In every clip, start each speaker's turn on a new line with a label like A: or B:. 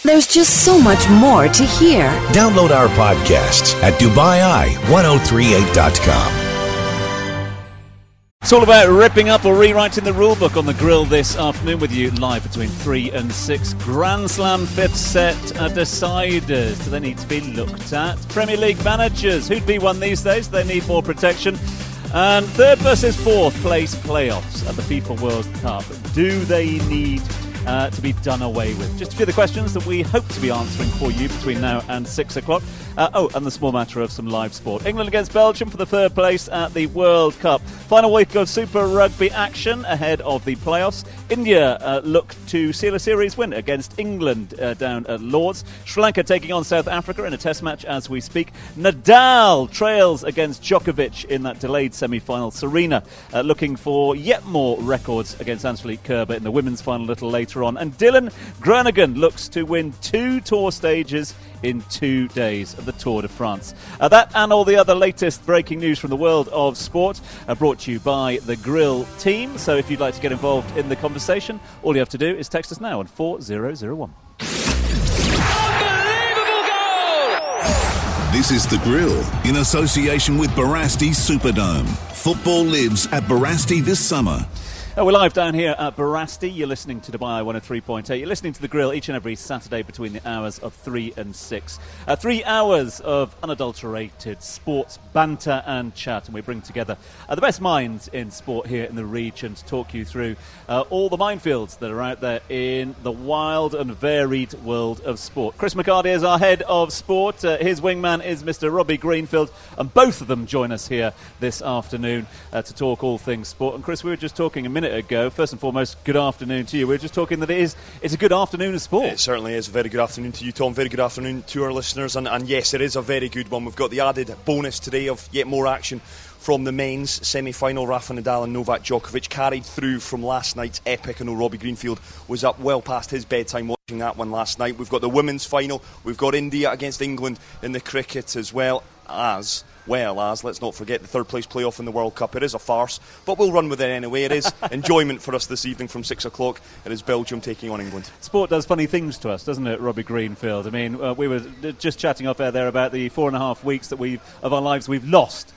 A: There's just so much more to hear.
B: Download our podcasts at DubaiI1038.com.
C: It's all about ripping up or rewriting the rulebook on the grill this afternoon with you live between 3 and 6. Grand Slam fifth set deciders. Do they need to be looked at? Premier League managers. Who'd be one these days? They need more protection. And third versus fourth place playoffs at the FIFA World Cup. Do they need to be done away with? Just a few of the questions that we hope to be answering for you between now and 6 o'clock. And the small matter of some live sport. England against Belgium for the third place at the World Cup. Final week of Super Rugby action ahead of the playoffs. India look to seal a series win against England down at Lord's. Sri Lanka taking on South Africa in a test match as we speak. Nadal trails against Djokovic in that delayed semi-final. Serena looking for yet more records against Angelique Kerber in the women's final a little later on. And Dylan Groningen looks to win 2 tour stages in 2 days of the Tour de France. That and all the other latest breaking news from the world of sport brought to you by the Grill team. So if you'd like to get involved in the conversation, all you have to do is text us now on 4001.
D: Unbelievable goal!
B: This is The Grill in association with Barasti Superdome. Football lives at Barasti this summer.
C: We're live down here at Barasti. You're listening to Dubai 103.8. You're listening to The Grill each and every Saturday between the hours of 3 and 6. 3 hours of unadulterated sports banter and chat. And we bring together the best minds in sport here in the region to talk you through all the minefields that are out there in the wild and varied world of sport. Chris McCarty is our head of sport. His wingman is Mr. Robbie Greenfield. And both of them join us here this afternoon to talk all things sport. And Chris, we were just talking a minute ago. First and foremost, good afternoon to you. We were just talking that it's a good afternoon of sport.
E: It certainly is. A very good afternoon to you, Tom. Very good afternoon to our listeners. And yes, it is a very good one. We've got the added bonus today of yet more action from the men's semi-final. Rafa Nadal and Novak Djokovic carried through from last night's epic. I know Robbie Greenfield was up well past his bedtime watching that one last night. We've got the women's final. We've got India against England in the cricket as well as, let's not forget, the third place playoff in the World Cup. It is a farce, but we'll run with it anyway. It is enjoyment for us this evening from 6 o'clock. It is Belgium taking on England.
C: Sport does funny things to us, doesn't it, Robbie Greenfield? I mean, we were just chatting off air there about the 4.5 weeks that of our lives we've lost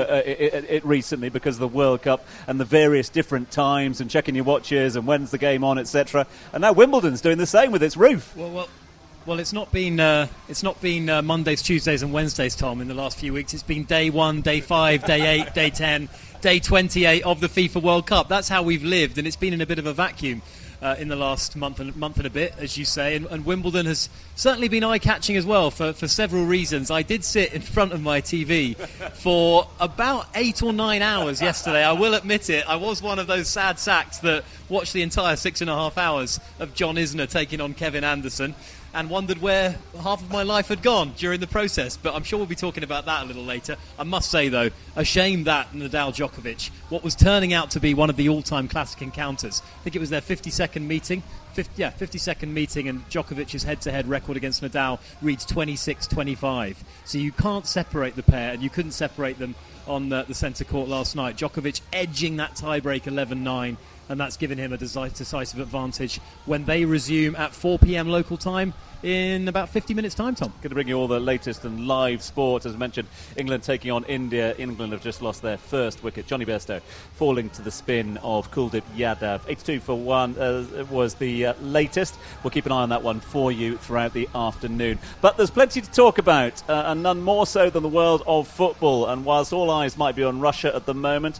C: it recently because of the World Cup and the various different times and checking your watches and when's the game on, etc. And now Wimbledon's doing the same with its roof.
F: Well, it's not been Mondays, Tuesdays and Wednesdays, Tom, in the last few weeks. It's been day 1, day 5, day 8, day 10, day 28 of the FIFA World Cup. That's how we've lived, and it's been in a bit of a vacuum in the last month and a bit, as you say. And Wimbledon has certainly been eye-catching as well for several reasons. I did sit in front of my TV for about 8 or 9 hours yesterday. I will admit it. I was one of those sad sacks that watched the entire 6.5 hours of John Isner taking on Kevin Anderson, and wondered where half of my life had gone during the process. But I'm sure we'll be talking about that a little later. I must say, though, a shame that Nadal-Djokovic, what was turning out to be one of the all-time classic encounters. I think it was their 50-second meeting. 50-second meeting, and Djokovic's head-to-head record against Nadal reads 26-25. So you can't separate the pair, and you couldn't separate them on the centre court last night. Djokovic edging that tiebreak 11-9. And that's given him a decisive advantage when they resume at 4 p.m. local time in about 50 minutes' time, Tom.
C: Going to bring you all the latest and live sport. As mentioned, England taking on India. England have just lost their first wicket. Johnny Bairstow falling to the spin of Kuldeep Yadav. 82 for 1 was the latest. We'll keep an eye on that one for you throughout the afternoon. But there's plenty to talk about, and none more so than the world of football. And whilst all eyes might be on Russia at the moment,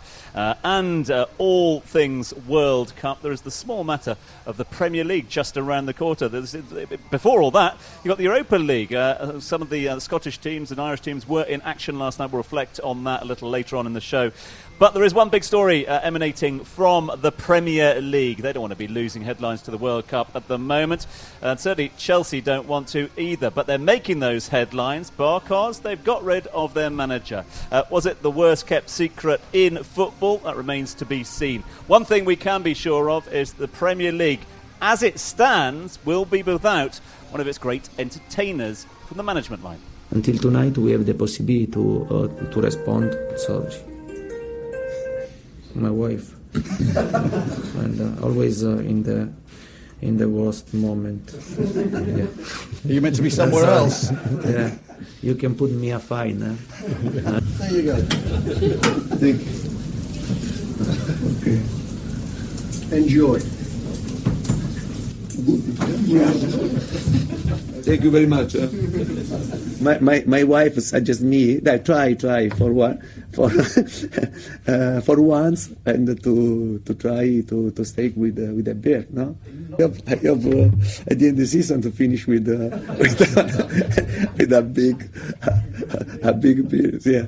C: and all things World Cup, there is the small matter of the Premier League just around the corner. Before all that, you've got the Europa League. Some of the Scottish teams and Irish teams were in action last night. We'll reflect on that a little later on in the show. But there is one big story emanating from the Premier League. They don't want to be losing headlines to the World Cup at the moment. And certainly Chelsea don't want to either. But they're making those headlines because they've got rid of their manager. Was it the worst kept secret in football? That remains to be seen. One thing we can be sure of is the Premier League, as it stands, will be without one of its great entertainers from the management line.
G: Until tonight we have the possibility to respond. Sorry. My wife and always in in the worst moment. Yeah.
D: Are you meant to be somewhere else?
G: Yeah, you can put me a fine.
D: There you go. Thank you. Okay. Enjoy.
G: Thank you very much. My wife suggests me that try for once and to try to stay with a beer. No, I have at the end of the season to finish with a big beer. Yeah.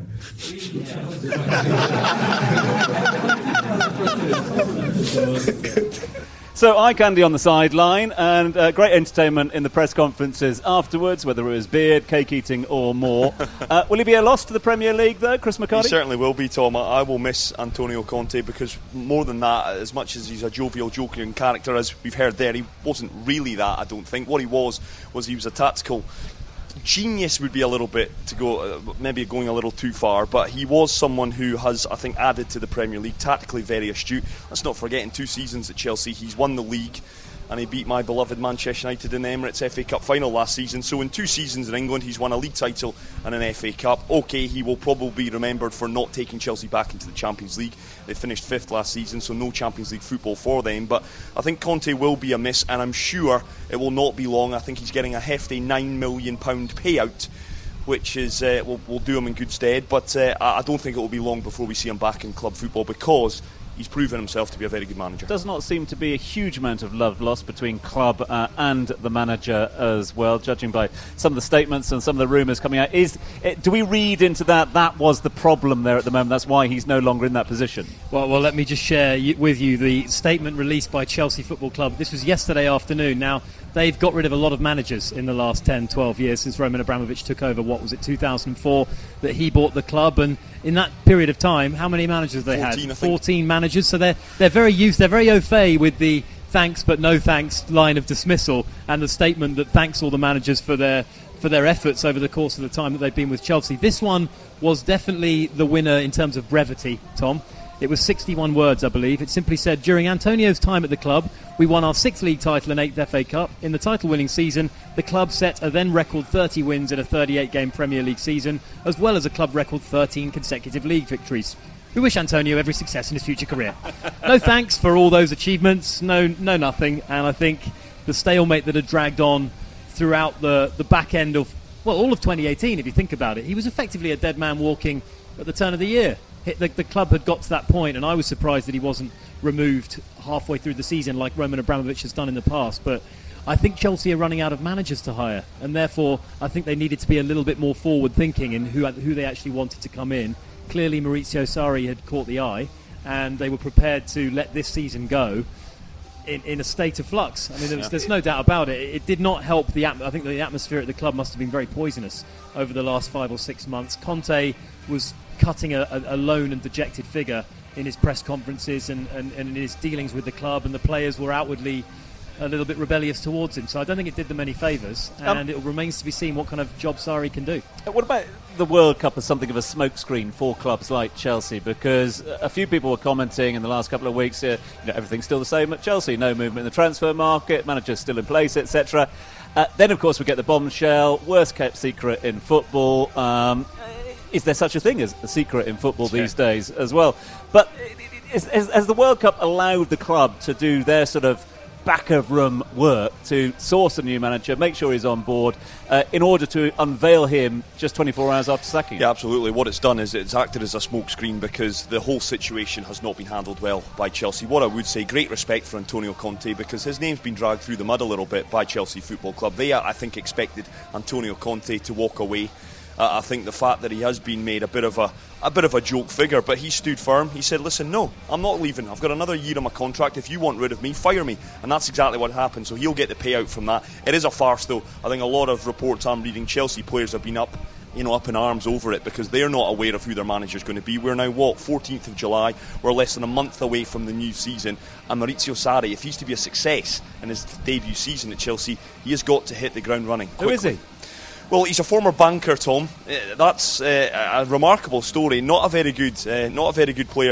C: So eye candy on the sideline and great entertainment in the press conferences afterwards, whether it was beard, cake eating or more. Will he be a loss to the Premier League though, Chris McCarty?
E: He certainly will be, Tom. I will miss Antonio Conte because more than that, as much as he's a jovial, joking character, as we've heard there, he wasn't really that, I don't think. What he was he was a tactical genius, would be a little bit to go, maybe going a little too far, but he was someone who has, I think, added to the Premier League, tactically very astute. Let's not forget, in 2 seasons at Chelsea, he's won the league and he beat my beloved Manchester United in the Emirates FA Cup final last season. So in 2 seasons in England, he's won a league title and an FA Cup. OK, he will probably be remembered for not taking Chelsea back into the Champions League. They finished 5th last season, so no Champions League football for them. But I think Conte will be a miss, and I'm sure it will not be long. I think he's getting a hefty £9 million payout, which is will do him in good stead. But I don't think it will be long before we see him back in club football, because he's proven himself to be a very good manager.
C: Does not seem to be a huge amount of love lost between club and the manager as well, judging by some of the statements and some of the rumours coming out. Do we read into that was the problem there at the moment? That's why he's no longer in that position?
F: Well, let me just share with you the statement released by Chelsea Football Club. This was yesterday afternoon. Now, they've got rid of a lot of managers in the last 10, 12 years since Roman Abramovich took over. What was it, 2004, that he bought the club? And in that period of time, how many managers they
E: 14,
F: had? 14 managers. So they're very used, they're very au fait with the thanks but no thanks line of dismissal, and the statement that thanks all the managers for their efforts over the course of the time that they've been with Chelsea. This one was definitely the winner in terms of brevity, Tom. It was 61 words, I believe. It simply said, during Antonio's time at the club, we won our 6th league title and 8th FA Cup. In the title-winning season, the club set a then-record 30 wins in a 38-game Premier League season, as well as a club record 13 consecutive league victories. We wish Antonio every success in his future career. No thanks for all those achievements, no nothing, and I think the stalemate that had dragged on throughout the back end of, well, all of 2018, if you think about it, he was effectively a dead man walking at the turn of the year. The club had got to that point, and I was surprised that he wasn't removed halfway through the season like Roman Abramovich has done in the past. But I think Chelsea are running out of managers to hire, and therefore I think they needed to be a little bit more forward-thinking in who they actually wanted to come in. Clearly Maurizio Sarri had caught the eye, and they were prepared to let this season go in a state of flux. I mean, there's no doubt about it. It did not help I think the atmosphere at the club must have been very poisonous over the last 5 or 6 months. Conte was cutting a lone and dejected figure in his press conferences and in his dealings with the club, and the players were outwardly a little bit rebellious towards him. So I don't think it did them any favours, and it remains to be seen what kind of job Sarri can do.
C: What about the World Cup as something of a smokescreen for clubs like Chelsea? Because a few people were commenting in the last couple of weeks, everything's still the same at Chelsea, no movement in the transfer market, managers still in place, etc. Then, of course, we get the bombshell, worst kept secret in football. Is there such a thing as a secret in football these days as well? But has the World Cup allowed the club to do their sort of back-of-room work to source a new manager, make sure he's on board, in order to unveil him just 24 hours after sacking?
E: Yeah, absolutely. What it's done is it's acted as a smokescreen, because the whole situation has not been handled well by Chelsea. What I would say, great respect for Antonio Conte, because his name's been dragged through the mud a little bit by Chelsea Football Club. They, I think, expected Antonio Conte to walk away. I think the fact that he has been made a bit of a joke figure, but he stood firm. He said, listen, no, I'm not leaving. I've got another year on my contract. If you want rid of me, fire me. And that's exactly what happened. So he'll get the payout from that. It is a farce, though. I think a lot of reports I'm reading, Chelsea players have been up in arms over it, because they're not aware of who their manager's going to be. We're now, 14th of July. We're less than a month away from the new season. And Maurizio Sarri, if he's to be a success in his debut season at Chelsea, he has got to hit the ground running quickly.
C: Who is he?
E: Well, he's a former banker, Tom. That's a remarkable story. Not a very good player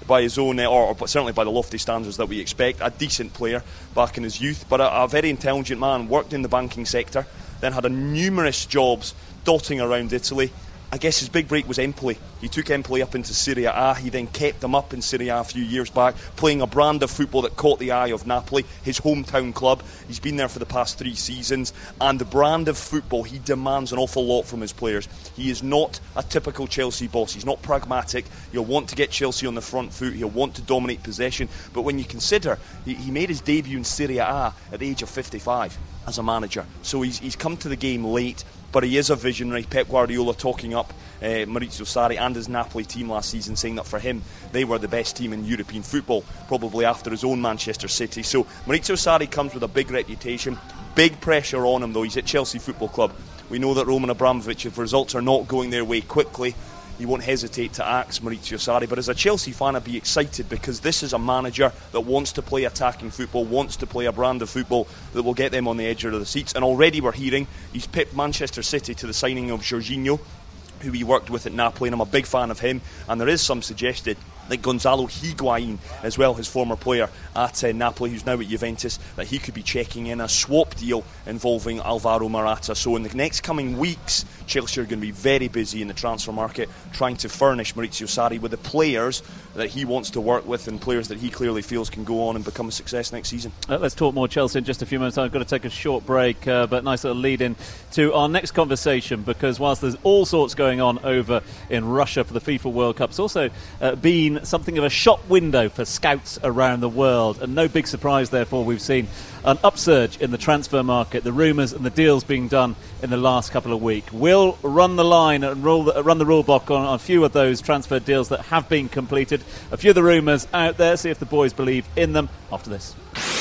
E: by his own, or certainly by the lofty standards that we expect. A decent player back in his youth, but a very intelligent man. Worked in the banking sector, then had numerous jobs dotting around Italy. I guess his big break was Empoli. He took Empoli up into Serie A. He then kept them up in Serie A a few years back, playing a brand of football that caught the eye of Napoli, his hometown club. He's been there for the past 3 seasons, and the brand of football, he demands an awful lot from his players. He is not a typical Chelsea boss. He's not pragmatic. He'll want to get Chelsea on the front foot. He'll want to dominate possession. But when you consider, he made his debut in Serie A at the age of 55 as a manager. So he's come to the game late. But he is a visionary. Pep Guardiola talking up Maurizio Sarri and his Napoli team last season, saying that for him they were the best team in European football, probably after his own Manchester City. So Maurizio Sarri comes with a big reputation, big pressure on him though. He's at Chelsea Football Club. We know that Roman Abramovich, if results are not going their way quickly, he won't hesitate to axe Maurizio Sarri. But as a Chelsea fan, I'd be excited because this is a manager that wants to play attacking football, wants to play a brand of football that will get them on the edge of the seats. And already we're hearing he's pipped Manchester City to the signing of Jorginho, who he worked with at Napoli, and I'm a big fan of him. And there is some suggested that Gonzalo Higuain, as well, his former player at Napoli, who's now at Juventus, that he could be checking in a swap deal involving Alvaro Morata. So in the next coming weeks, Chelsea are going to be very busy in the transfer market, trying to furnish Maurizio Sarri with the players that he wants to work with and players that he clearly feels can go on and become a success next season.
C: Let's talk more Chelsea in just a few minutes. I've got to take a short break, but nice little lead in to our next conversation, because whilst there's all sorts going on over in Russia for the FIFA World Cup, it's also been something of a shop window for scouts around the world, and no big surprise therefore we've seen an upsurge in the transfer market, the rumours and the deals being done in the last couple of weeks. We'll run the line and run the rule book on a few of those transfer deals that have been completed, a few of the rumours out there, see if the boys believe in them after this.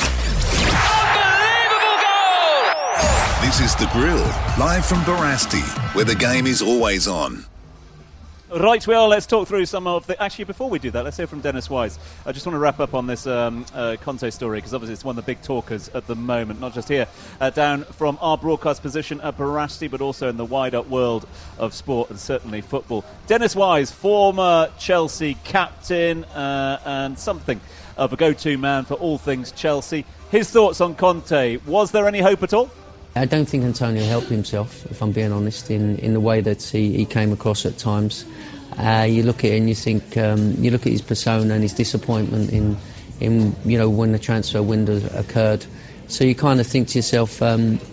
B: This is The Grill, live from Barasti, where the game is always on.
C: Right, well, let's talk through some of the... Actually, before we do that, let's hear from Dennis Wise. I just want to wrap up on this Conte story, because obviously it's one of the big talkers at the moment, not just here, down from our broadcast position at Barasti, but also in the wider world of sport and certainly football. Dennis Wise, former Chelsea captain and something of a go-to man for all things Chelsea. His thoughts on Conte. Was there any hope at all?
H: I don't think Antonio helped himself, if I'm being honest, in the way that he came across at times. You look at it and you think, you look at his persona and his disappointment in when the transfer window occurred. So you kind of think to yourself,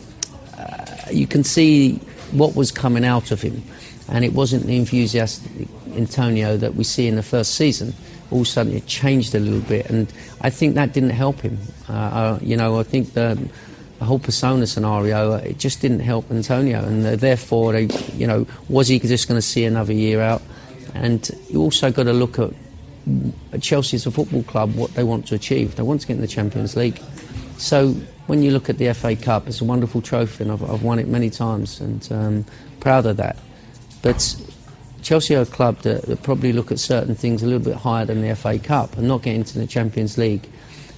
H: you can see what was coming out of him, and it wasn't the enthusiastic Antonio that we see in the first season. All of a sudden it changed a little bit, and I think that didn't help him. I think the whole persona scenario, it just didn't help Antonio, and therefore, was he just going to see another year out? And you also got to look at Chelsea as a football club, what they want to achieve. They want to get in the Champions League. So when you look at the FA Cup, it's a wonderful trophy, and I've won it many times, and proud of that. But Chelsea are a club that probably look at certain things a little bit higher than the FA Cup, and not getting to the Champions League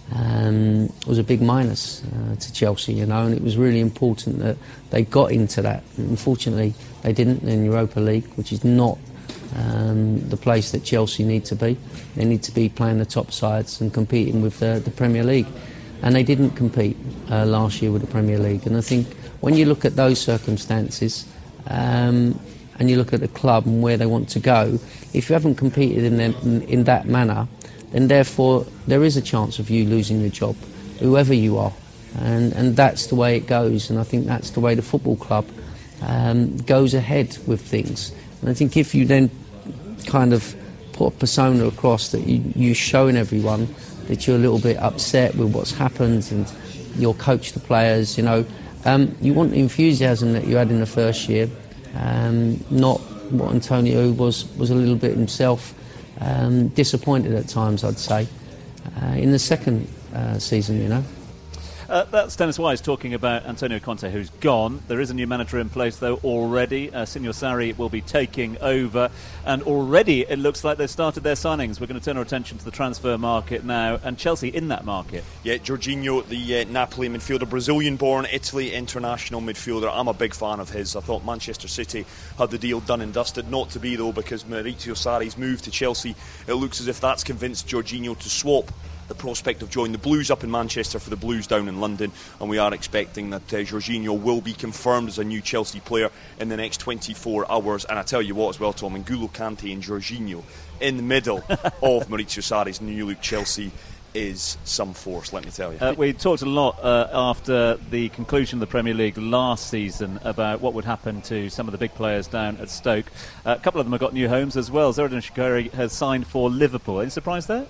H: was a big minus to Chelsea, and it was really important that they got into that. Unfortunately, they didn't in Europa League, which is not the place that Chelsea need to be. They need to be playing the top sides and competing with the Premier League, and they didn't compete last year with the Premier League. And I think when you look at those circumstances and you look at the club and where they want to go, if you haven't competed in that manner, then therefore there is a chance of you losing your job, whoever you are. And that's the way it goes, and I think that's the way the football club goes ahead with things. And I think if you then kind of put a persona across that you're showing everyone that you're a little bit upset with what's happened, and you'll coach the players, you want the enthusiasm that you had in the first year, not what Antonio was a little bit himself. Disappointed at times, I'd say, in the second season,
C: That's Dennis Wise talking about Antonio Conte, who's gone. There is a new manager in place, though, already. Signor Sarri will be taking over. And already it looks like they've started their signings. We're going to turn our attention to the transfer market now. And Chelsea in that market. Yeah,
E: Jorginho, the Napoli midfielder, Brazilian-born, Italy international midfielder. I'm a big fan of his. I thought Manchester City had the deal done and dusted. Not to be, though, because Maurizio Sarri's move to Chelsea, it looks as if that's convinced Jorginho to swap the prospect of joining the Blues up in Manchester for the Blues down in London, and we are expecting that Jorginho will be confirmed as a new Chelsea player in the next 24 hours. And I tell you what as well, Tom, N'Golo Kante and Jorginho in the middle of Maurizio Sarri's new look Chelsea is some force, let me tell you.
C: We talked a lot after the conclusion of the Premier League last season about what would happen to some of the big players down at Stoke. A couple of them have got new homes as well. Xherdan Shaqiri has signed for Liverpool. Any surprise there?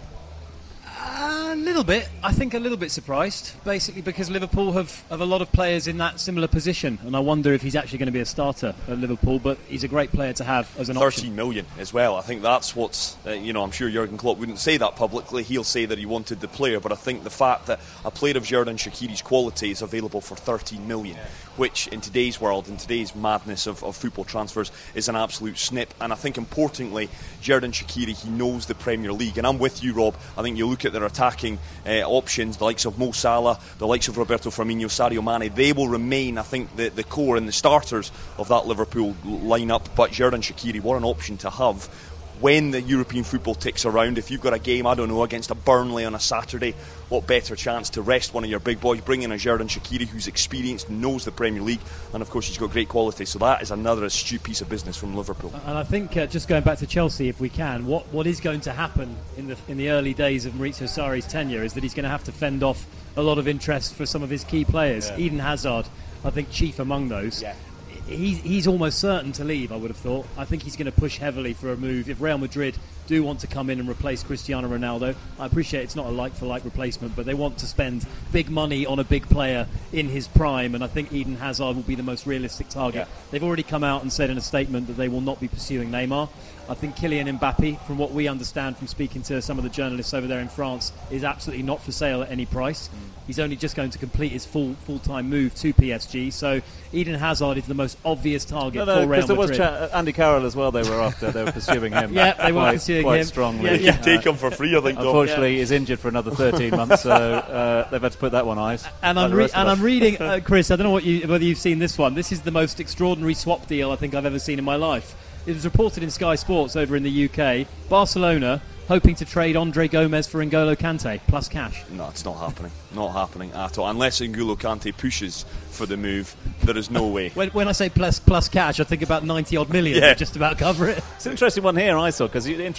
F: A little bit. I think a little bit surprised, basically because Liverpool have a lot of players in that similar position, and I wonder if he's actually going to be a starter at Liverpool, but he's a great player to have as an
E: 13
F: option.
E: 13 million as well. I think that's what's, I'm sure Jurgen Klopp wouldn't say that publicly. He'll say that he wanted the player, but I think the fact that a player of Xherdan Shaqiri's quality is available for 13 million, which in today's world, in today's madness of football transfers, is an absolute snip. And I think importantly, Xherdan Shaqiri, he knows the Premier League, and I'm with you, Rob. I think you look at their attacking options, the likes of Mo Salah, the likes of Roberto Firmino, Sadio Mane, they will remain, I think, the core and the starters of that Liverpool lineup. But Xherdan Shaqiri, what an option to have when the European football ticks around. If you've got a game, I don't know, against a Burnley on a Saturday, what better chance to rest one of your big boys? Bring in a Xherdan Shaqiri who's experienced, knows the Premier League, and of course he's got great quality. So that is another astute piece of business from Liverpool.
F: And I think just going back to Chelsea, if we can, what is going to happen in the early days of Maurizio Sarri's tenure is that he's going to have to fend off a lot of interest for some of his key players. Yeah. Eden Hazard, I think, chief among those. Yeah. He's almost certain to leave, I would have thought. I think he's going to push heavily for a move. If Real Madrid do want to come in and replace Cristiano Ronaldo, I appreciate it's not a like-for-like replacement, but they want to spend big money on a big player in his prime, and I think Eden Hazard will be the most realistic target. Yeah. They've already come out and said in a statement that they will not be pursuing Neymar. I think Kylian Mbappe, from what we understand from speaking to some of the journalists over there in France, is absolutely not for sale at any price. He's only just going to complete his full-time move to PSG. So Eden Hazard is the most obvious target for Real Madrid.
C: There was Andy Carroll as well. They were pursuing him.
F: Yeah, they were pursuing
C: quite
F: him
C: strongly.
E: They can take him for free, I think.
C: Unfortunately, he's injured for another 13 months, so they've had to put that one on ice.
F: And I'm reading, Chris. I don't know whether you've seen this one. This is the most extraordinary swap deal I think I've ever seen in my life. It was reported in Sky Sports over in the UK. Barcelona hoping to trade Andre Gomez for N'Golo Kante plus cash.
E: No, it's not happening. Not happening at all. Unless N'Golo Kante pushes for the move, there is no way.
F: When I say plus cash, I think about 90-odd million to just about cover it.
C: It's an interesting one here, I saw, because you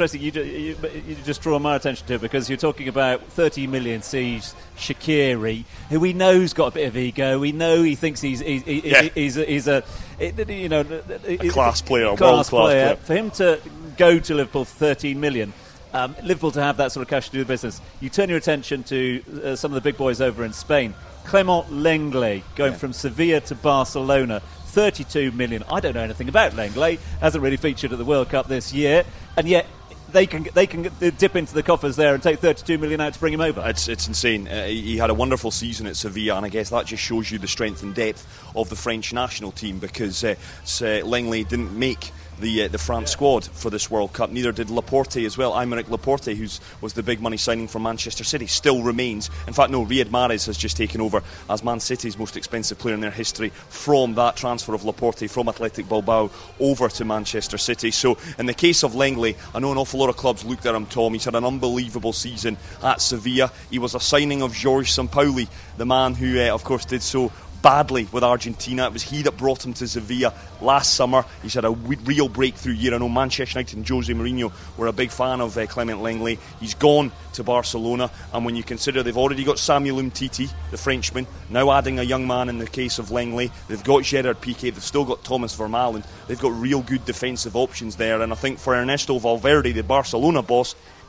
C: just draw my attention to it, because you're talking about 30 million sees Shaqiri, who we know's got a bit of ego. We know he thinks he's a
E: class player, world-class player.
C: For him to go to Liverpool for 13 million. Liverpool to have that sort of cash to do the business. You turn your attention to some of the big boys over in Spain. Clement Lenglet going from Sevilla to Barcelona, 32 million. I don't know anything about Lenglet. Hasn't really featured at the World Cup this year, and yet they can dip into the coffers there and take 32 million out to bring him over.
E: It's insane. He had a wonderful season at Sevilla, and I guess that just shows you the strength and depth of the French national team, because Lenglet didn't make the France squad for this World Cup. Neither did Laporte as well. Aymeric Laporte, who was the big money signing from Manchester City, still remains. In fact, no, Riyad Mahrez has just taken over as Man City's most expensive player in their history from that transfer of Laporte from Athletic Bilbao over to Manchester City. So in the case of Lenglet, I know an awful lot of clubs looked at him, Tom. He's had an unbelievable season at Sevilla. He was a signing of Jorge Sampaoli, the man who, of course, did so badly with Argentina. It was he that brought him to Sevilla last summer. He's had a real breakthrough year. I know Manchester United and Jose Mourinho were a big fan of Clement Lenglet. He's gone to Barcelona, and when you consider they've already got Samuel Umtiti, the Frenchman, now adding a young man in the case of Lenglet, they've got Gerard Piqué, they've still got Thomas Vermaelen, they've got real good defensive options there. And I think for Ernesto Valverde, the Barcelona boss,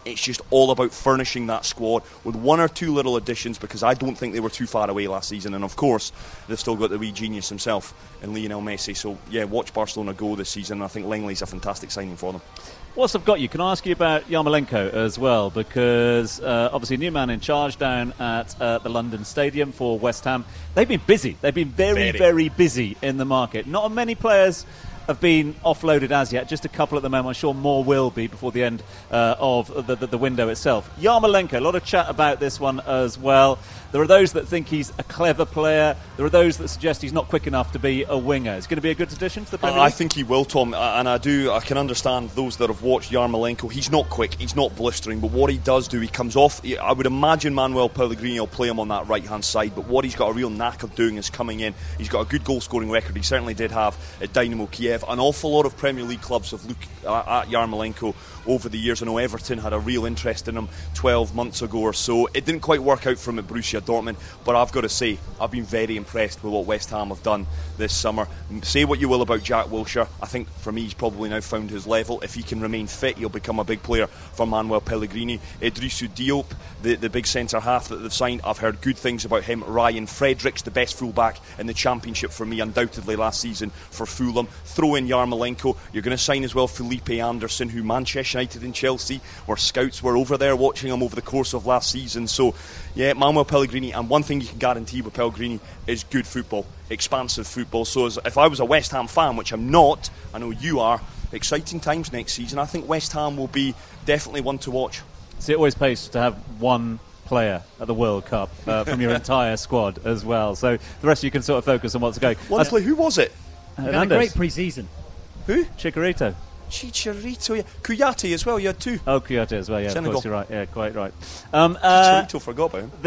E: It's just all about furnishing that squad with one or two little additions, because I don't think they were too far away last season. And of course, they've still got the wee genius himself in Lionel Messi. So yeah, watch Barcelona go this season. I think Langley's a fantastic signing for them.
C: Whilst I've got you, can I ask you about Yarmolenko as well? Because obviously, new man in charge down at the London Stadium for West Ham. They've been busy. They've been very busy in the market. Not many players have been offloaded as yet, just a couple at the moment. I'm sure more will be before the end of the window itself. Yarmolenko, a lot of chat about this one as well. There are those that think he's a clever player. There are those that suggest he's not quick enough to be a winger. It's going to be a good addition to the Premier League.
E: I think he will, Tom, and I can understand those that have watched Yarmolenko. He's not quick, he's not blistering, but what he does do, he comes off. I would imagine Manuel Pellegrini will play him on that right-hand side, but what he's got a real knack of doing is coming in. He's got a good goal-scoring record. He certainly did have at Dynamo Kiev. An awful lot of Premier League clubs have looked at Yarmolenko over the years. I know Everton had a real interest in him 12 months ago or so. It didn't quite work out for him at Borussia Dortmund, but I've got to say, I've been very impressed with what West Ham have done this summer. Say what you will about Jack Wilshere, I think for me he's probably now found his level. If he can remain fit, he'll become a big player for Manuel Pellegrini. Idrissou Diop, the big centre-half that they've signed, I've heard good things about him. Ryan Fredericks, the best full-back in the Championship for me, undoubtedly last season for Fulham. Throw in Yarmolenko. You're going to sign as well Felipe Anderson, who Manchester United and Chelsea, where scouts were over there watching him over the course of last season. So yeah, Manuel Pellegrini, and one thing you can guarantee with Pellegrini is good football, expansive football. So if I was a West Ham fan, which I'm not, I know you are, exciting times next season. I think West Ham will be definitely one to watch.
C: See, it always pays to have one player at the World Cup from your entire squad as well. So the rest of you can sort of focus on what's going.
E: Honestly, who was it?
F: Had a great pre-season.
E: Who?
C: Chicharito.
E: Chicharito, yeah. Kouyaté as well, you had two.
C: Oh, Kouyaté as well, yeah,
E: Senegal.
C: Of course, you're right. Yeah, quite right.
E: Chicharito, forgot about him.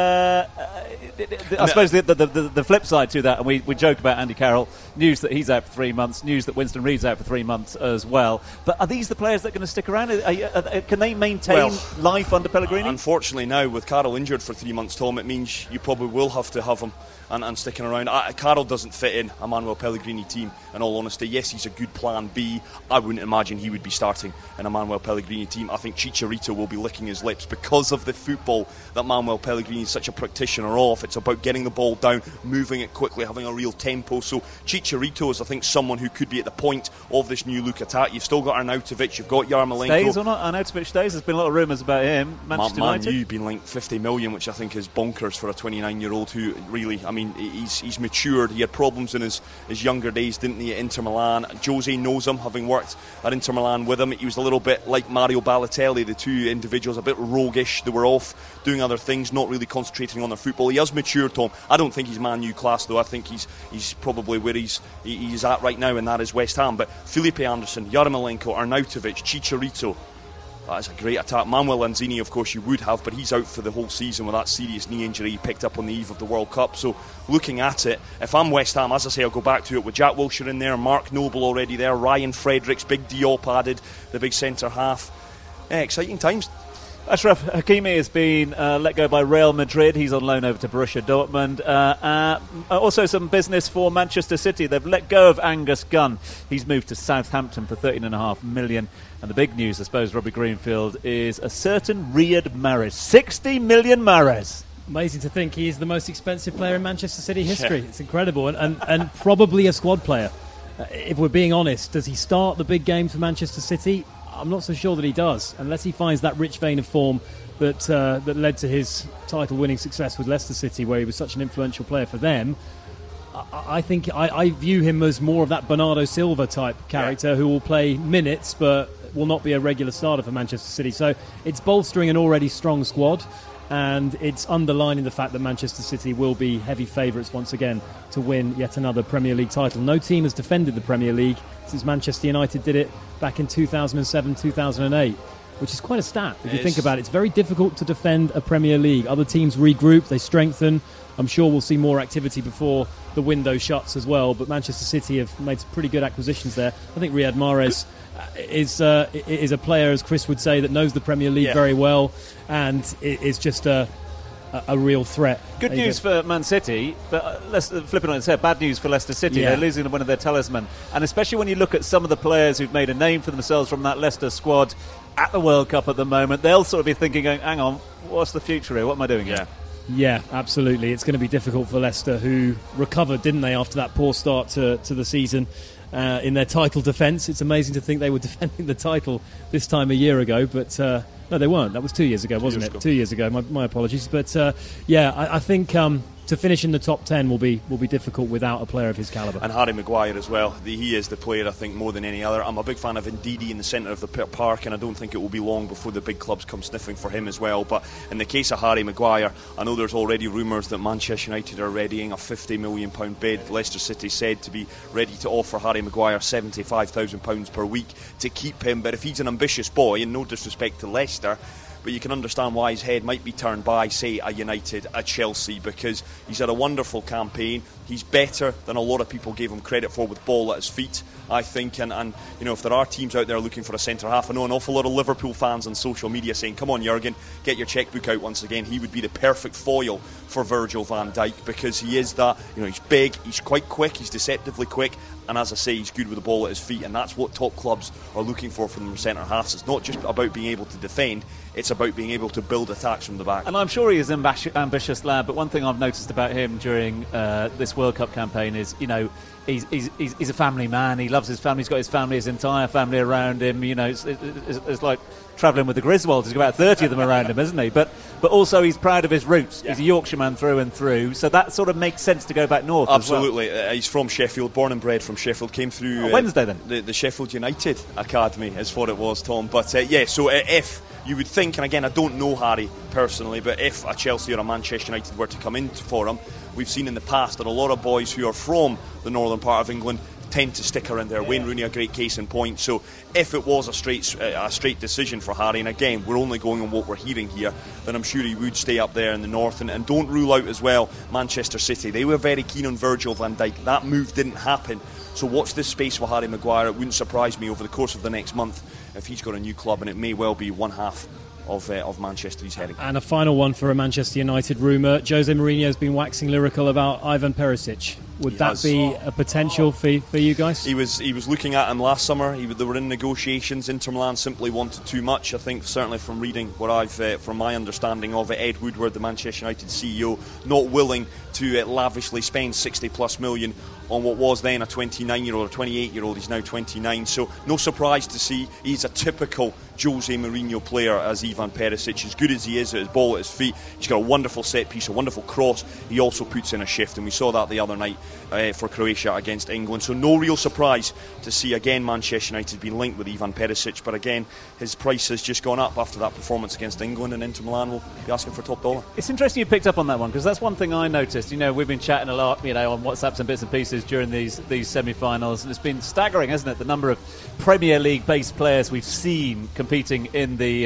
C: I suppose the flip side to that, and we joke about Andy Carroll, news that he's out for 3 months, news that Winston Reid's out for 3 months as well. But are these the players that are going to stick around? Can they maintain life under Pellegrini?
E: Unfortunately now, with Carroll injured for 3 months, Tom, it means you probably will have to have him and sticking around. Carroll doesn't fit in a Manuel Pellegrini team, in all honesty. Yes, he's a good plan B. I wouldn't imagine he would be starting in a Manuel Pellegrini team. I think Chicharito will be licking his lips because of the football that Manuel Pellegrini is such a practitioner of. It's about getting the ball down, moving it quickly, having a real tempo. So Chicharito is, I think, someone who could be at the point of this new look attack. You've still got Arnautovic, you've got Yarmolenko.
C: Stays or not? Arnautovic stays. There's been a lot of rumours about him. Manchester United.
E: You've been like 50 million, which I think is bonkers for a 29-year-old who really, I mean, he's matured. He had problems in his younger days, didn't he, at Inter Milan. Jose knows him, having worked at Inter Milan with him. He was a little bit like Mario Balotelli, the two individuals, a bit roguish. They were off doing other things, not really concentrating on their football. He has matured, Tom. I don't think he's Man U class, though. I think he's probably where he's at right now, and that is West Ham. But Felipe Anderson, Yarmolenko, Arnautovic, Chicharito, that is a great attack. Manuel Lanzini, of course, you would have, but he's out for the whole season with that serious knee injury he picked up on the eve of the World Cup. So looking at it, if I'm West Ham, as I say, I'll go back to it with Jack Wilshere in there, Mark Noble already there, Ryan Fredericks, big Diop added, the big centre-half. Exciting times.
C: Achraf Hakimi has been let go by Real Madrid. He's on loan over to Borussia Dortmund. Also some business for Manchester City. They've let go of Angus Gunn. He's moved to Southampton for $13.5 million. And the big news, I suppose, Robbie Greenfield, is a certain Riyad Mahrez. 60 million Mahrez.
F: Amazing to think he is the most expensive player in Manchester City history. Yeah. It's incredible. And probably a squad player. If we're being honest, does he start the big games for Manchester City? I'm not so sure that he does, unless he finds that rich vein of form that led to his title-winning success with Leicester City, where he was such an influential player for them. I think I view him as more of that Bernardo Silva type character who will play minutes but will not be a regular starter for Manchester City. So it's bolstering an already strong squad, and it's underlining the fact that Manchester City will be heavy favourites once again to win yet another Premier League title. No team has defended the Premier League since Manchester United did it back in 2007-2008, which is quite a stat if you think about it. It's very difficult to defend a Premier League. Other teams regroup, they strengthen. I'm sure we'll see more activity before the window shuts as well, but Manchester City have made some pretty good acquisitions there. I think Riyad Mahrez is a player, as Chris would say, that knows the Premier League very well, and is just
I: a real threat.
C: Good news for Man City, but flipping on its head, bad news for Leicester City. They're losing one of their talisman. And especially when you look at some of the players who've made a name for themselves from that Leicester squad at the World Cup at the moment, they'll sort of be thinking, hang on, what's the future here? What am I doing here?
I: Yeah, absolutely. It's going to be difficult for Leicester, who recovered, didn't they, after that poor start to the season in their title defence. It's amazing to think they were defending the title this time a year ago, but no, they weren't. That was 2 years ago, wasn't it? 2 years ago. My apologies. But I think to finish in the top 10 will be difficult without a player of his calibre.
E: And Harry Maguire as well. He is the player, I think, more than any other. I'm a big fan of Ndidi in the centre of the park, and I don't think it will be long before the big clubs come sniffing for him as well. But in the case of Harry Maguire, I know there's already rumours that Manchester United are readying a £50 million bid. Leicester City said to be ready to offer Harry Maguire £75,000 per week to keep him. But if he's an ambitious boy, and no disrespect to Leicester, but you can understand why his head might be turned by, say, a United, a Chelsea, because he's had a wonderful campaign. He's better than a lot of people gave him credit for with ball at his feet, I think. And you know, if there are teams out there looking for a centre-half, I know an awful lot of Liverpool fans on social media saying, come on, Jurgen, get your chequebook out once again. He would be the perfect foil for Virgil van Dijk, because he is that, you know, he's big, he's quite quick, he's deceptively quick, and as I say, he's good with the ball at his feet, and that's what top clubs are looking for from their centre-halves. It's not just about being able to defend, it's about being able to build attacks from the back.
C: And I'm sure he is an ambitious lad, but one thing I've noticed about him during this World Cup campaign is, you know, he's a family man. He loves his family. He's got his family, his entire family around him. You know, it's like travelling with the Griswolds. There's about 30 of them around him, isn't he? But also he's proud of his roots. Yeah. He's a Yorkshireman through and through, so that sort of makes sense to go back north.
E: Absolutely.
C: As well.
E: He's from Sheffield, born and bred from Sheffield. Came through
C: Wednesday then.
E: The Sheffield United Academy is what it was, Tom. But so if you would think, and again, I don't know Harry personally, but if a Chelsea or a Manchester United were to come in for him, we've seen in the past that a lot of boys who are from the northern part of England tend to stick around there. Wayne Rooney, a great case in point. So if it was a straight decision for Harry, and again, we're only going on what we're hearing here, then I'm sure he would stay up there in the north. And don't rule out as well Manchester City. They were very keen on Virgil van Dijk. That move didn't happen. So watch this space with Harry Maguire. It wouldn't surprise me over the course of the next month if he's got a new club, and it may well be one half of Manchester he's heading.
I: And a final one for a Manchester United rumour. Jose Mourinho has been waxing lyrical about Ivan Perisic. Would that be a potential for you guys?
E: He was looking at him last summer. They were in negotiations. Inter Milan simply wanted too much. I think certainly from reading what I've, from my understanding of it, Ed Woodward, the Manchester United CEO, not willing to lavishly spend 60 plus million on what was then a 29-year-old or 28-year-old. He's now 29, so no surprise to see he's a typical Jose Mourinho player as Ivan Perisic. As good as he is at his ball at his feet, he's got a wonderful set piece, a wonderful cross. He also puts in a shift, and we saw that the other night for Croatia against England. So no real surprise to see again Manchester United being linked with Ivan Perisic, but again his price has just gone up after that performance against England, and Inter Milan will be asking for top dollar.
C: It's interesting you picked up on that one, because that's one thing I noticed. You know, we've been chatting a lot, you know, on WhatsApps and bits and pieces during these semi-finals, and it's been staggering, hasn't it, the number of Premier League-based players we've seen competing in the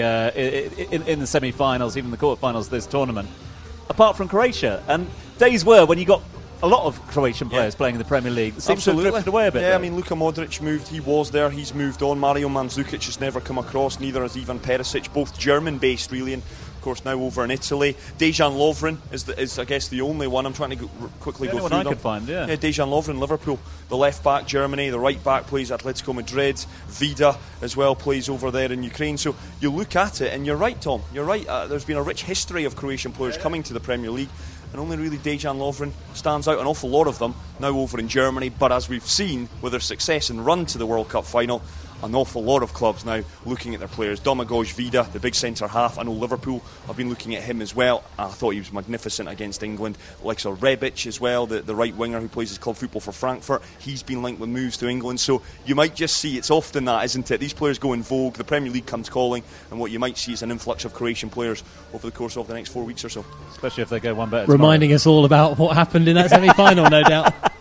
C: semi-finals, even the quarter-finals of this tournament, apart from Croatia. And days were when you got a lot of Croatian players playing in the Premier League. It seems to have drifted away a bit.
E: Yeah,
C: though.
E: I mean, Luka Modric moved. He was there. He's moved on. Mario Mandzukic has never come across. Neither has Ivan Perisic. Both German-based, really, and of course now over in Italy. Dejan Lovren is I guess the only one. I'm trying to quickly go through them.
C: Could find, yeah.
E: Dejan Lovren, Liverpool, the left back, Germany. The right back plays Atletico Madrid. Vida as well plays over there in Ukraine. So you look at it, and you're right, Tom. You're right. There's been a rich history of Croatian players coming to the Premier League, and only really Dejan Lovren stands out. An awful lot of them now over in Germany, but as we've seen with their success and run to the World Cup final, an awful lot of clubs now looking at their players. Domagoj Vida, the big centre half. I know Liverpool have been looking at him as well. I thought he was magnificent against England. Like Rebic as well, the right winger who plays his club football for Frankfurt. He's been linked with moves to England. So you might just see, it's often that, isn't it? These players go in vogue, the Premier League comes calling, and what you might see is an influx of Croatian players over the course of the next 4 weeks or so.
C: Especially if they go one better
I: Reminding
C: tomorrow.
I: us all about what happened in that semi-final, no doubt.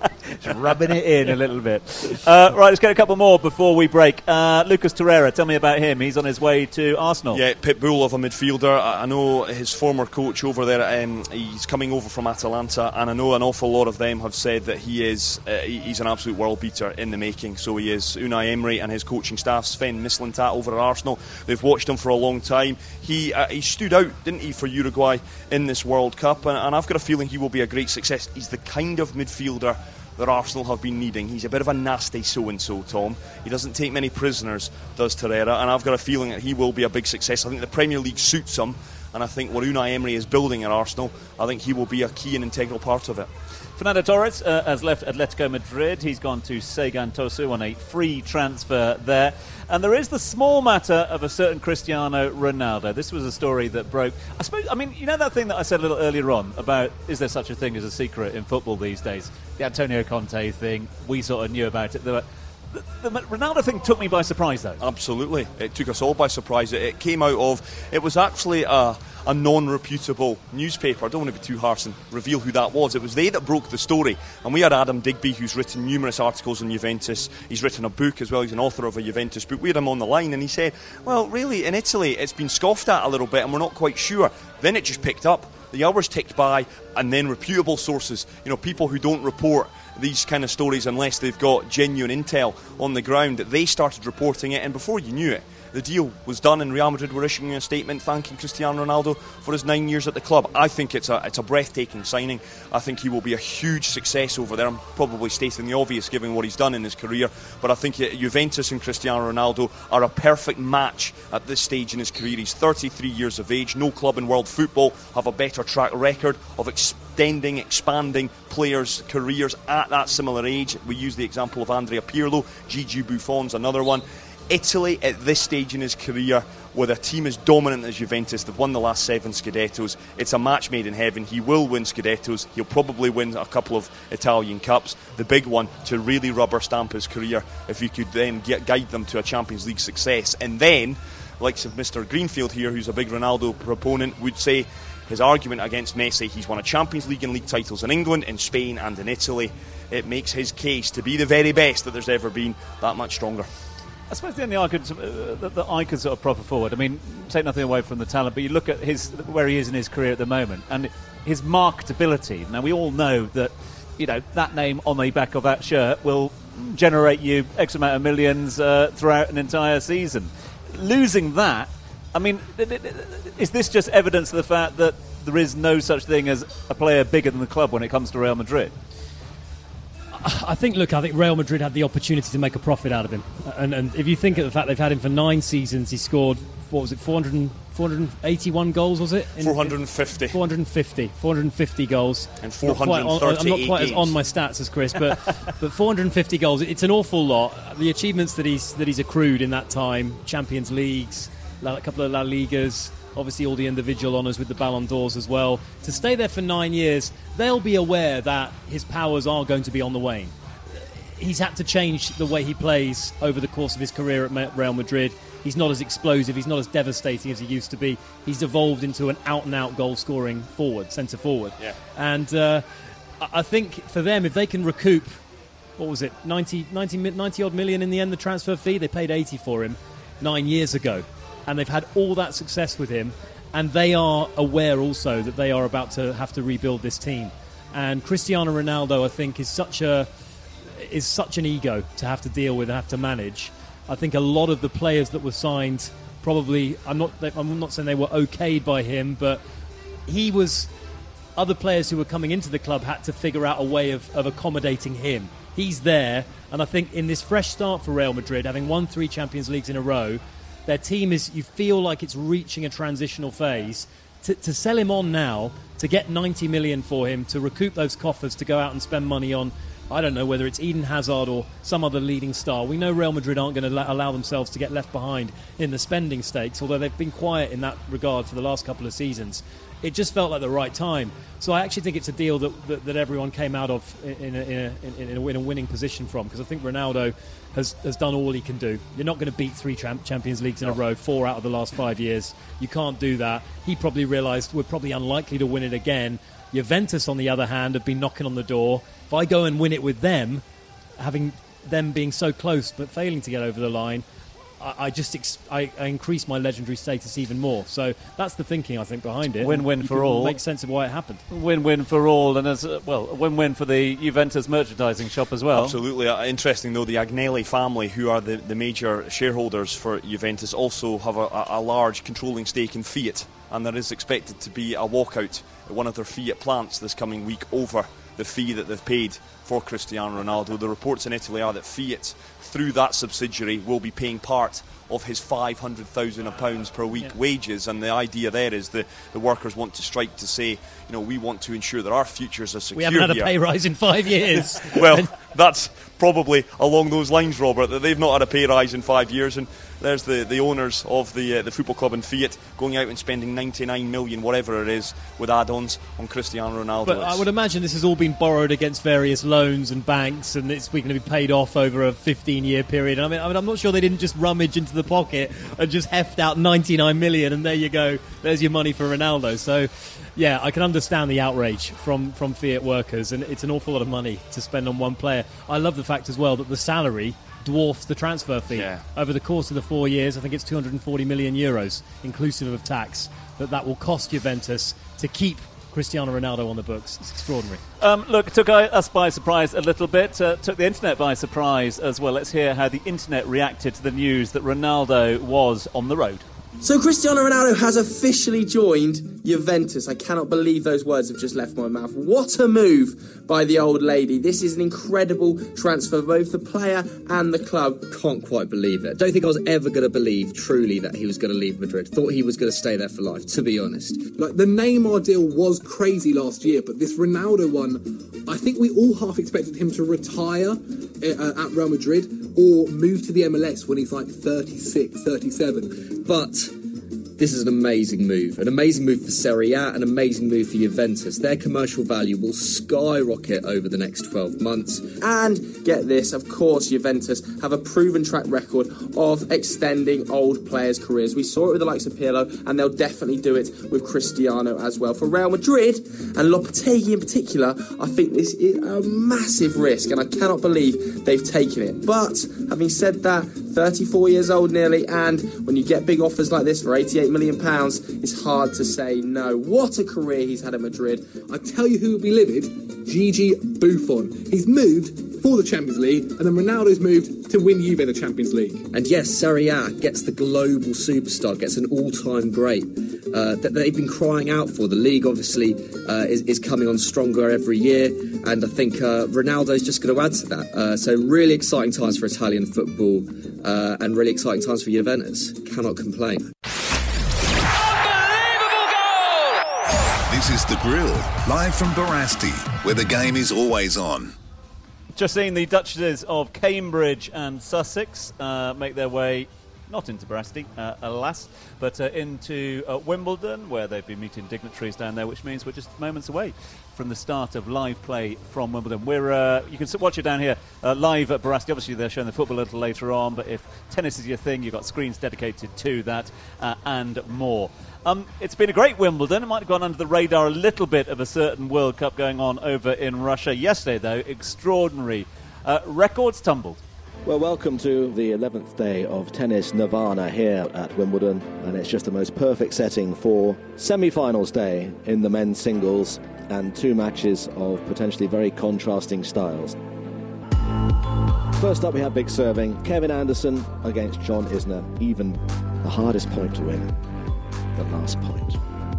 C: Just rubbing it in a little bit. Right, let's get a couple more before we break. Lucas Torreira, tell me about him. He's on his way to Arsenal.
E: Yeah, pit bull of a midfielder. I know his former coach over there, he's coming over from Atalanta, and I know an awful lot of them have said that he's an absolute world beater in the making. So he is. Unai Emery and his coaching staff, Sven Mislintat over at Arsenal, they've watched him for a long time. He stood out, didn't he, for Uruguay in this World Cup, and I've got a feeling he will be a great success. He's the kind of midfielder that Arsenal have been needing. He's a bit of a nasty so-and-so, Tom. He doesn't take many prisoners, does Torreira, and I've got a feeling that he will be a big success. I think the Premier League suits him, and I think what Unai Emery is building at Arsenal, I think he will be a key and integral part of it.
C: Fernando Torres has left Atletico Madrid. He's gone to Sagan Tosu on a free transfer there. And there is the small matter of a certain Cristiano Ronaldo. This was a story that broke. You know that thing that I said a little earlier on about is there such a thing as a secret in football these days? The Antonio Conte thing, we sort of knew about it. The Ronaldo thing took me by surprise, though.
E: Absolutely. It took us all by surprise. It came out of... It was actually a non-reputable newspaper. I don't want to be too harsh and reveal who that was. It was they that broke the story. And we had Adam Digby, who's written numerous articles on Juventus. He's written a book as well. He's an author of a Juventus book. We had him on the line and he said, well, really, in Italy, it's been scoffed at a little bit and we're not quite sure. Then it just picked up. The hours ticked by, and then reputable sources, people who don't report these kind of stories unless they've got genuine intel on the ground, they started reporting it, and before you knew it, the deal was done and Real Madrid were issuing a statement thanking Cristiano Ronaldo for his 9 years at the club. I think it's a breathtaking signing. I think he will be a huge success over there. I'm probably stating the obvious given what he's done in his career, but I think Juventus and Cristiano Ronaldo are a perfect match at this stage in his career. He's 33 years of age. No club in world football have a better track record of expanding players' careers at that similar age. We use the example of Andrea Pirlo. Gigi Buffon's another one. Italy at this stage in his career, with a team as dominant as Juventus, they've won the last 7 Scudettos. It's a match made in heaven. He will win Scudettos. He'll probably win a couple of Italian Cups. The big one to really rubber stamp his career, if he could then guide them to a Champions League success. And then, likes of Mr. Greenfield here, who's a big Ronaldo proponent, would say his argument against Messi, he's won a Champions League and league titles in England, in Spain and in Italy. It makes his case to be the very best that there's ever been that much stronger.
C: I suppose the only argument that I could sort of proffer forward, I mean, take nothing away from the talent, but you look at where he is in his career at the moment and his marketability. Now, we all know that, that name on the back of that shirt will generate you X amount of millions throughout an entire season. Losing that, I mean, is this just evidence of the fact that there is no such thing as a player bigger than the club when it comes to Real Madrid?
I: I think Real Madrid had the opportunity to make a profit out of him. And if you think of the fact they've had him for 9 seasons, he scored, 481 goals, was it?
E: 450.
I: 450 goals.
E: And 438
I: I'm not quite
E: games.
I: as on my stats as Chris, but 450 goals, it's an awful lot. The achievements that he's accrued in that time, Champions Leagues, a couple of La Ligas, obviously all the individual honours with the Ballon d'Ors as well. To stay there for 9 years, they'll be aware that his powers are going to be on the wane. He's had to change the way he plays over the course of his career at Real Madrid. He's not as explosive, he's not as devastating as he used to be. He's evolved into an out-and-out goal-scoring centre forward.
E: Yeah.
I: And I think for them, if they can recoup, 90-odd million in the end, the transfer fee, they paid 80 for him 9 years ago. And they've had all that success with him, and they are aware also that they are about to have to rebuild this team. And Cristiano Ronaldo, I think, is such an ego to have to deal with and have to manage. I think a lot of the players that were signed probably, I'm not saying they were okayed by him, but other players who were coming into the club had to figure out a way of accommodating him. He's there, and I think in this fresh start for Real Madrid, having won 3 Champions Leagues in a row, their team you feel like it's reaching a transitional phase. To sell him on now, to get 90 million for him, to recoup those coffers, to go out and spend money on, I don't know whether it's Eden Hazard or some other leading star. We know Real Madrid aren't going to allow themselves to get left behind in the spending stakes, although they've been quiet in that regard for the last couple of seasons. It just felt like the right time. So I actually think it's a deal that everyone came out of in a winning position from, because I think Ronaldo has done all he can do. You're not going to beat 3 Champions Leagues in a row, 4 out of the last 5 years. You can't do that. He probably realised we're probably unlikely to win it again. Juventus, on the other hand, have been knocking on the door. If I go and win it with them, having them being so close but failing to get over the line, I increase my legendary status even more. So that's the thinking, I think, behind it.
C: Win-win for all.
I: Make sense of why it happened.
C: Win-win for all, and a win-win for the Juventus merchandising shop as well.
E: Absolutely. Interesting, though, the Agnelli family, who are the major shareholders for Juventus, also have a large controlling stake in Fiat, and there is expected to be a walkout at one of their Fiat plants this coming week over the fee that they've paid for Cristiano Ronaldo. The reports in Italy are that Fiat, through that subsidiary, will be paying part of his £500,000 per week wages, and the idea there is the workers want to strike to say, we want to ensure that our futures are secure.
I: We haven't had a pay rise in 5 years.
E: Well, that's probably along those lines, Robert, that they've not had a pay rise in 5 years, and there's the owners of the football club in Fiat going out and spending 99 million, whatever it is, with add-ons on Cristiano Ronaldo.
I: But I would imagine this has all been borrowed against various loans and banks, and it's going to be paid off over a 15-year period. I mean, I'm not sure they didn't just rummage into the pocket and just heft out 99 million, and there you go, there's your money for Ronaldo. So, yeah, I can understand the outrage from Fiat workers, and it's an awful lot of money to spend on one player. I love the fact as well that the salary dwarfs the transfer fee.
E: Yeah.
I: Over the course of the 4 years, I think it's 240 million euros, inclusive of tax, that will cost Juventus to keep Cristiano Ronaldo on the books. It's extraordinary.
C: Look, it took us by surprise a little bit, took the internet by surprise as well. Let's hear how the internet reacted to the news that Ronaldo was on the road.
J: So Cristiano Ronaldo has officially joined Juventus. I cannot believe those words have just left my mouth. What a move by the old lady. This is an incredible transfer for both the player and the club.
K: Can't quite believe it. Don't think I was ever going to believe truly that he was going to leave Madrid. Thought he was going to stay there for life, to be honest.
L: Like, the Neymar deal was crazy last year, but this Ronaldo one, I think we all half expected him to retire at Real Madrid or move to the MLS when he's like 36, 37.
K: But this is an amazing move for Serie A, an amazing move for Juventus. Their commercial value will skyrocket over the next 12 months.
J: And get this, of course, Juventus have a proven track record of extending old players' careers. We saw it with the likes of Pirlo, and they'll definitely do it with Cristiano as well. For Real Madrid, and Lopetegui in particular, I think this is a massive risk, and I cannot believe they've taken it. But, having said that, 34 years old nearly, and when you get big offers like this for £88 million, it's hard to say no. What a career he's had at Madrid.
L: I tell you who will be livid, Gigi Buffon. He's moved for the Champions League, and then Ronaldo's moved to win Juve the Champions League.
K: And yes, Serie A gets the global superstar, gets an all-time great that they've been crying out for. The league obviously is coming on stronger every year, and I think Ronaldo's just going to add to that. So really exciting times for Italian football, and really exciting times for Juventus. Cannot complain.
B: This is The Grill, live from Barasti, where the game is always on.
C: Just seeing the Duchesses of Cambridge and Sussex make their way, not into Barasti, alas, but into Wimbledon, where they've been meeting dignitaries down there, which means we're just moments away from the start of live play from Wimbledon. You can watch it down here live at Barasti. Obviously, they're showing the football a little later on, but if tennis is your thing, you've got screens dedicated to that and more. It's been a great Wimbledon. It might have gone under the radar a little bit of a certain World Cup going on over in Russia. Yesterday, though, extraordinary. Records tumbled.
M: Well, welcome to the 11th day of tennis nirvana here at Wimbledon, and it's just the most perfect setting for semi-finals day in the men's singles and two matches of potentially very contrasting styles. First up, we have big serving. Kevin Anderson against John Isner. Even the hardest point to win, the last point.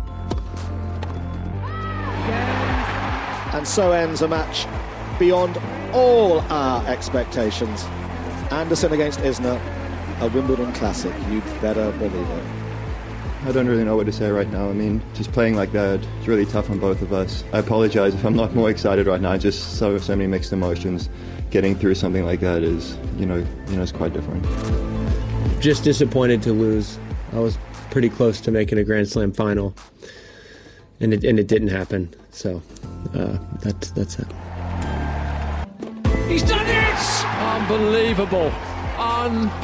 M: And so ends a match beyond all our expectations. Anderson against Isner, a Wimbledon classic, you'd better believe it.
N: I don't really know what to say right now. I mean, just playing like that, it's really tough on both of us. I apologize if I'm not more excited right now, just so many mixed emotions. Getting through something like that is, it's quite different.
O: Just disappointed to lose. I was pretty close to making a Grand Slam final, and it didn't happen, so that's it.
P: He's done it! Unbelievable.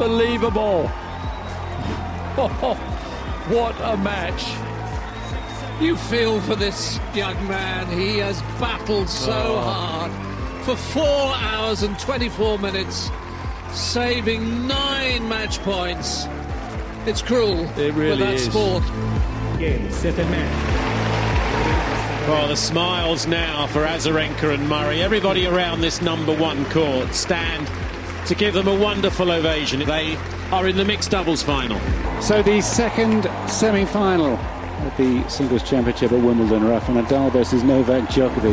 P: Unbelievable. Oh, what a match. You feel for this young man. He has battled so hard for 4 hours and 24 minutes, saving 9 match points. It's cruel,
Q: it really
P: but that's
Q: is.
P: sport.
Q: Game, set and match.
R: Well, the smiles now for Azarenka and Murray. Everybody around this number one court stand to give them a wonderful ovation. They are in the mixed doubles final.
Q: So the second semi-final at the Singles Championship at Wimbledon, Rafa Nadal versus Novak Djokovic.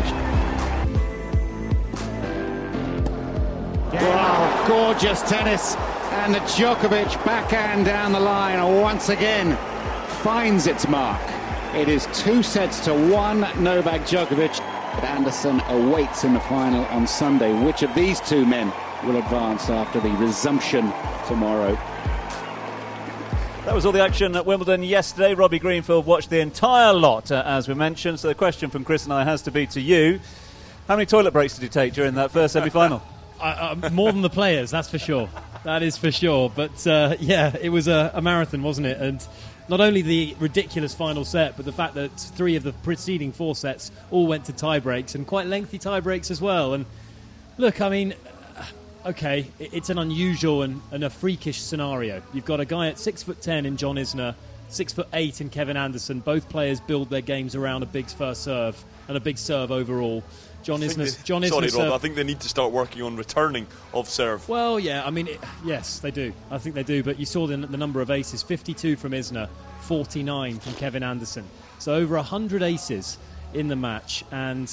S: Wow, gorgeous tennis, and the Djokovic backhand down the line once again finds its mark. It is 2-1 Novak Djokovic. Anderson awaits in the final on Sunday. Which of these two men will advance after the resumption tomorrow?
C: That was all the action at Wimbledon yesterday. Robbie Greenfield watched the entire lot, as we mentioned. So the question from Chris and I has to be to you. How many toilet breaks did you take during that first semi-final?
I: More than the players, that's for sure. That is for sure. But, yeah, it was a marathon, wasn't it? And not only the ridiculous final set, but the fact that 3 of the preceding 4 sets all went to tie breaks, and quite lengthy tie breaks as well. And look, I mean, okay, it's an unusual and a freakish scenario. You've got a guy at 6'10" in John Isner, 6'8" in Kevin Anderson. Both players build their games around a big first serve and a big serve overall.
E: Sorry, Rob, I think they need to start working on returning of serve.
I: Well, yeah, I mean, yes, they do. I think they do. But you saw the number of aces: 52 from Isner, 49 from Kevin Anderson. So over 100 aces in the match. And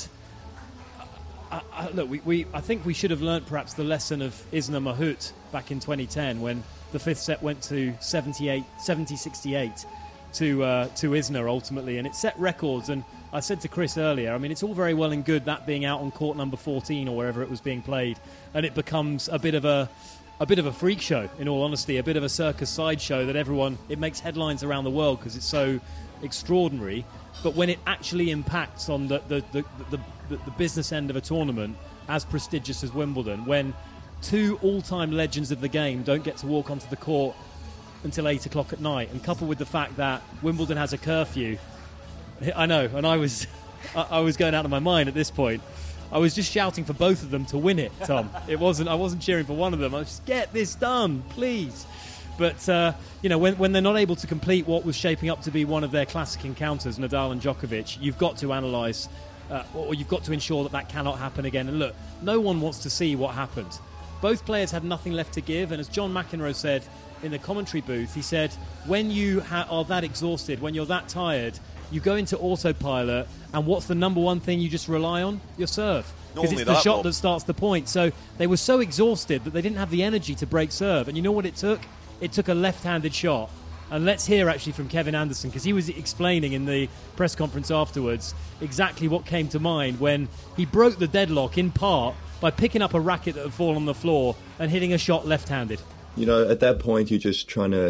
I: look, I think we should have learnt perhaps the lesson of Isner Mahut back in 2010 when the 5th set went to 70-68 to Isner ultimately, and it set records. And I said to Chris earlier, I mean, it's all very well and good that being out on court number 14 or wherever it was being played, and it becomes a bit of a freak show, in all honesty, a bit of a circus sideshow that it makes headlines around the world because it's so extraordinary. But when it actually impacts on the business end of a tournament as prestigious as Wimbledon, when 2 all-time legends of the game don't get to walk onto the court until 8 o'clock at night, and coupled with the fact that Wimbledon has a curfew, I know, and I was going out of my mind at this point. I was just shouting for both of them to win it, Tom. I wasn't cheering for one of them. I was just, get this done, please. But when they're not able to complete what was shaping up to be one of their classic encounters, Nadal and Djokovic, you've got to analyse, or you've got to ensure that that cannot happen again. And look, no one wants to see what happened. Both players had nothing left to give, and as John McEnroe said in the commentary booth, he said, when you are that exhausted, when you're that tired, you go into autopilot, and what's the number one thing you just rely on? Your serve. Because it's the shot that starts the point. So they were so exhausted that they didn't have the energy to break serve. And you know what it took? It took a left-handed shot. And let's hear actually from Kevin Anderson, because he was explaining in the press conference afterwards exactly what came to mind when he broke the deadlock in part by picking up a racket that had fallen on the floor and hitting a shot left-handed.
N: You know, at that point, you're just trying to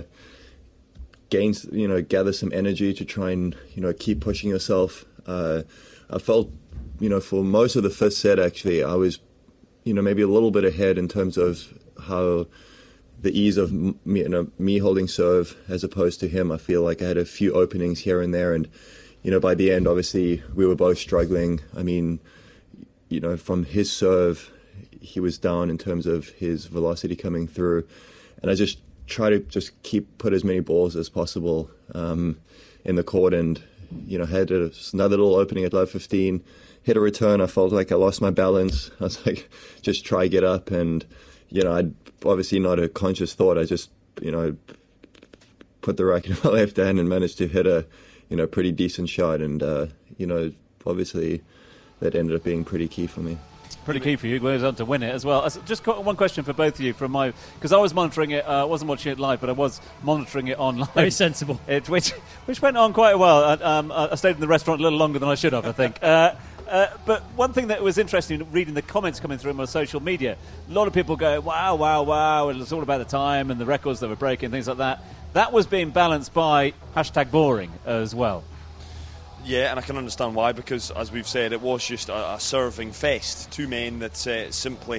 N: gather some energy to try and, keep pushing yourself. I felt, for most of the 5th set, actually, I was, maybe a little bit ahead in terms of how the ease of me holding serve as opposed to him. I feel like I had a few openings here and there, and by the end, obviously, we were both struggling. I mean, from his serve, he was down in terms of his velocity coming through, and I just try to put as many balls as possible in the court, and had another little opening at love 15, hit a return. I felt like I lost my balance. I was like, just try get up, and I'd obviously not a conscious thought. I just put the racket in my left hand and managed to hit a pretty decent shot, and obviously that ended up being pretty key for me.
C: Pretty key for you, goes on to win it as well. Just got one question for both of you because I was monitoring it. I wasn't watching it live, but I was monitoring it online.
I: Very sensible.
C: Which went on quite well. I stayed in the restaurant a little longer than I should have, I think. But one thing that was interesting, reading the comments coming through on social media, a lot of people go, wow, wow, wow, it's all about the time and the records that were breaking, things like that. That was being balanced by #boring as well.
E: Yeah, and I can understand why, because as we've said, it was just a serving fest. 2 men that simply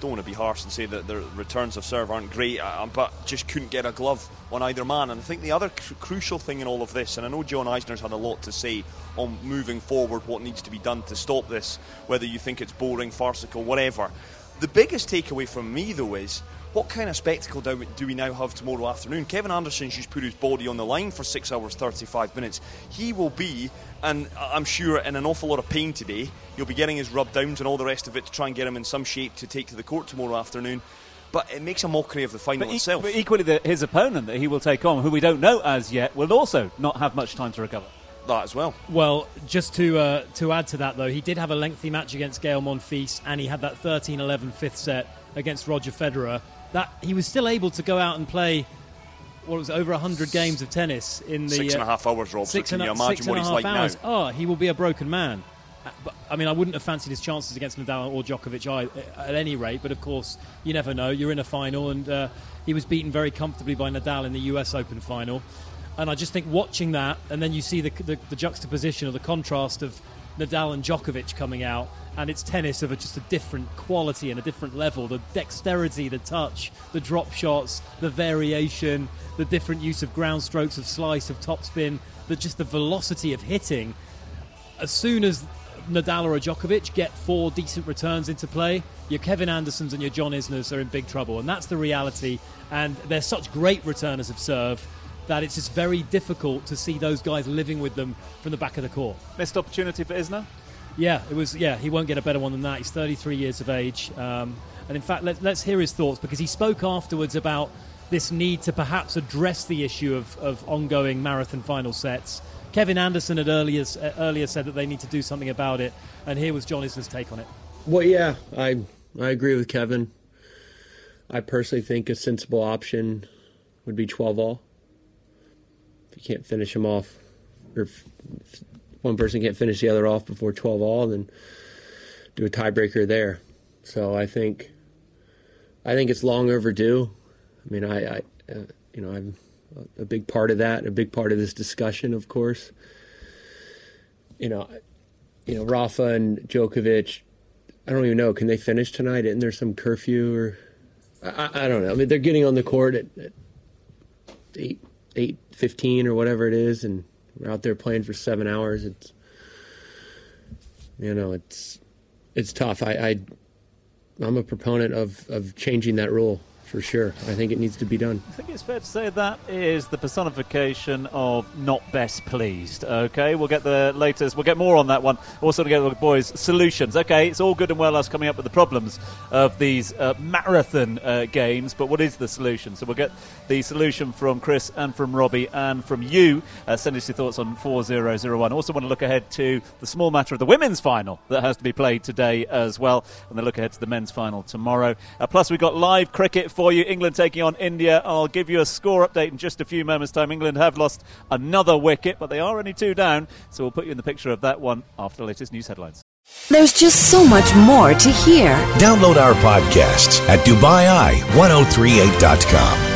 E: don't want to be harsh and say that their returns of serve aren't great, but just couldn't get a glove on either man. And I think the other crucial thing in all of this, and I know John Eisner's had a lot to say on moving forward, what needs to be done to stop this, whether you think it's boring, farcical, whatever. The biggest takeaway from me, though, is what kind of spectacle do we now have tomorrow afternoon? Kevin Anderson's just put his body on the line for 6 hours, 35 minutes. He will be, and I'm sure, in an awful lot of pain today. He'll be getting his rub downs and all the rest of it to try and get him in some shape to take to the court tomorrow afternoon. But it makes a mockery of the final itself.
C: But equally, his opponent that he will take on, who we don't know as yet, will also not have much time to recover.
E: That as well.
I: Well, just to add to that, though, he did have a lengthy match against Gael Monfils, and he had that 13-11 fifth set against Roger Federer. That he was still able to go out and play, what was it, over 100 games of tennis in the
E: 6.5 hours, Rob. So can you imagine what he's like now?
I: Oh, he will be a broken man. But, I mean, I wouldn't have fancied his chances against Nadal or Djokovic at any rate. But of course, you never know. You're in a final, and he was beaten very comfortably by Nadal in the US Open final. And I just think watching that, and then you see the juxtaposition or the contrast of Nadal and Djokovic coming out, and it's tennis of just a different quality and a different level. The dexterity, the touch, the drop shots, the variation, the different use of ground strokes, of slice, of topspin, just the velocity of hitting. As soon as Nadal or Djokovic get 4 decent returns into play, your Kevin Andersons and your John Isners are in big trouble. And that's the reality. And they're such great returners of serve that it's just very difficult to see those guys living with them from the back of the court.
C: Missed opportunity for Isner?
I: Yeah, it was. Yeah, he won't get a better one than that. He's 33 years of age. And in fact, let's hear his thoughts, because he spoke afterwards about this need to perhaps address the issue of ongoing marathon final sets. Kevin Anderson had earlier said that they need to do something about it, and here was John Isner's take on it.
O: Well, yeah, I agree with Kevin. I personally think a sensible option would be 12-all. If you can't finish them off, or if one person can't finish the other off before 12-all, then do a tiebreaker there. So I think it's long overdue. I mean, I'm a big part of that, a big part of this discussion, of course. Rafa and Djokovic, I don't even know, can they finish tonight? Isn't there some curfew or I don't know. I mean, they're getting on the court at 8:15 or whatever it is, and we're out there playing for 7 hours. It's tough. I'm a proponent of changing that rule. For sure. I think it needs to be done.
C: I think it's fair to say that is the personification of not best pleased. Okay, we'll get the latest. We'll get more on that one. Also to get the boys' solutions. Okay, it's all good and well us coming up with the problems of these marathon games, but what is the solution? So we'll get the solution from Chris and from Robbie and from you. Send us your thoughts on 4001. Also want to look ahead to the small matter of the women's final that has to be played today as well, and then look ahead to the men's final tomorrow. Plus we've got live cricket for you. England taking on India. I'll give you a score update in just a few moments' time. England have lost another wicket, but they are only 2 down, so we'll put you in the picture of that one after the latest news headlines.
A: There's just so much more to hear.
T: Download our podcasts at DubaiEye1038.com.